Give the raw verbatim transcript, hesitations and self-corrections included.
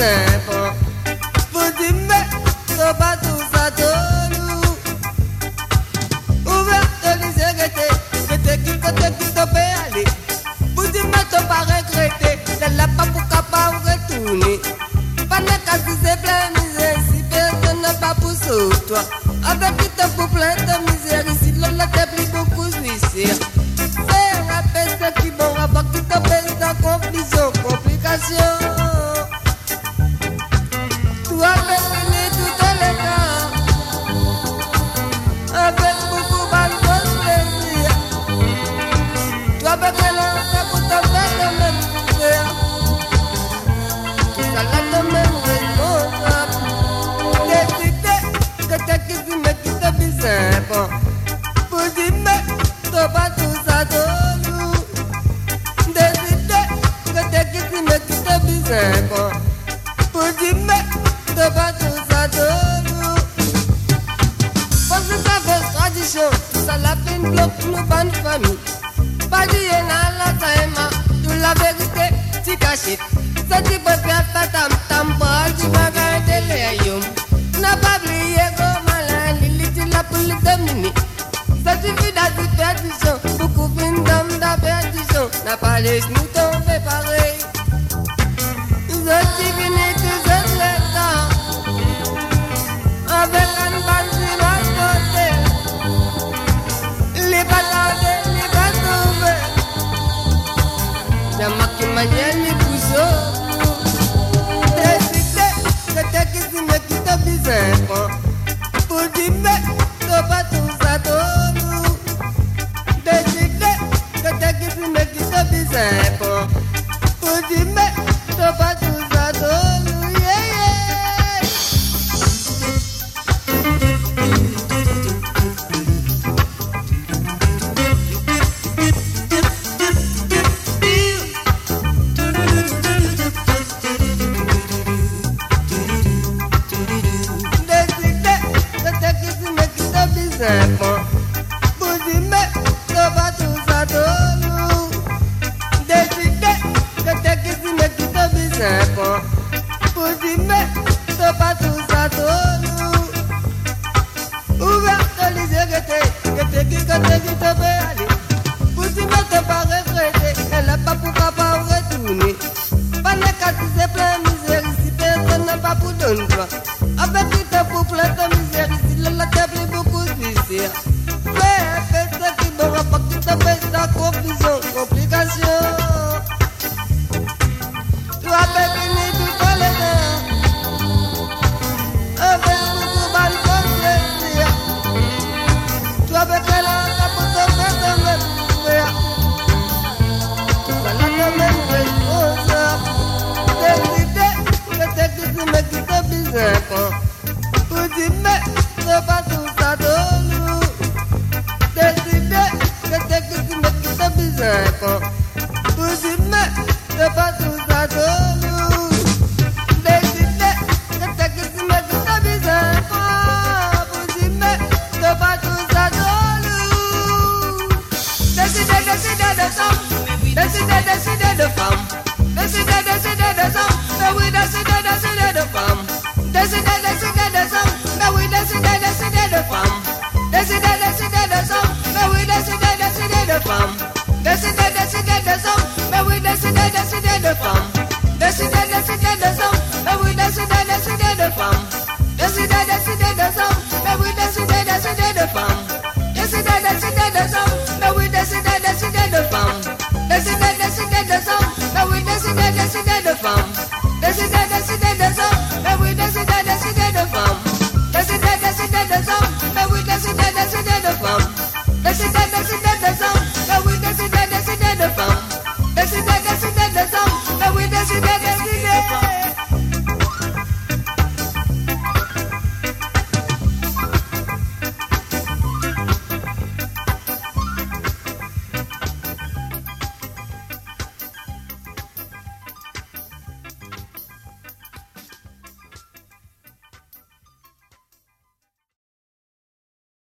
bizarre. Vous dites, mais c'est pas tout ça, tout. Ouverte les yeux, que t'es qui, que t'es qui te peut aller. Vous dites, mais t'as pas regretté, t'as la pas pour capable retourner. Pas de cas qui se plaît, misère, si personne n'a pas pour sur toi. Avec qui t'as pour plein de misère, ici, l'on a plus beaucoup suicide. C'est la peste qui bon rapport qui te pèse dans confusion, complication. Toi, fini tout les temps, avec beaucoup de plaisir. Toi, avec l'enfant pour te faire de même misère. Tout ça là de même responsable. Décider que t'es qui dit mais qui te bizarre. Pour dire mais t'as pas tout ça de nous. Décider que t'es qui dit mais qui te bizarre. Pour dire mais t'as pas tout ça de nous. Parce que ça fait tradition, ça la fait une bloc nous bonne famille. Pas dire dans la taïma, toute la vérité, tu caches. Ça tu peux faire ta tam tam bras, tu vas garder les yeux. N'a pas oublié comment la lili, tu l'as pour le dominer. Ça suffit d'être perdition, beaucoup d'une dame de perdition. N'a pas les genoux tombés pareil. Ils ont fini tous les temps. Avec un bandit à côté. Les batailles, les batailles. J'ai marqué ma lienne, les pousseaux. Décidé que t'es qui dit mais qui te bizarre. Pour dire mais t'as pas tout ça de nous. Décidé que t'es qui dit mais qui te bizarre. Pour dire mais t'as pas tout ça de nous. Yeah, yeah. Pour dire mais t'as pas tout ça de nous. Décidé que t'es qui dit mais qui te bizarre. Pour dire mais t'as pas tout ça de nous. Ouverte les yeux que t'es, que t'es qui, que t'es qui te peut aller. Pour dire mais t'as pas regretté, elle n'a pas pour papa retourner. Pas de cas qui se plein misère ici, personne n'a pas pour donner toi. Avec qui t'as pour plein de misère ici, l'on a plus beaucoup de misère. Mais fais ce qui bon rapport qui te fait ta confusion, complication. Tu as fini tout les temps. Avec beaucoup de plaisir. Tu as fait la pour te faire de même misère. Ça l'a de même responsable. Décidé que t'es qui dit mais qui te bizarre. Pour dire mais c'est pas tout ça de nous. Décidé que t'es qui dit mais qui te bizarre. Pour dire mais c'est pas tout ça de nous. Décidé que t'es qui dit mais qui te bizarre. Pour dire mais c'est pas tout ça de nous. Décidé, décidé de sang. Décidé, décidé de femme. Décidé, décidé de sang. Mais oui, décidé, décidé de femme. Décidé, décidé de sang. Mais oui, décidé, décidé de femme. Décidé, décidé de sang. Mais oui, décidé, décidé de femme. Décidé, décidé de sang. Mais oui, décidé, décidé de femme. Décidé, décidé de sang.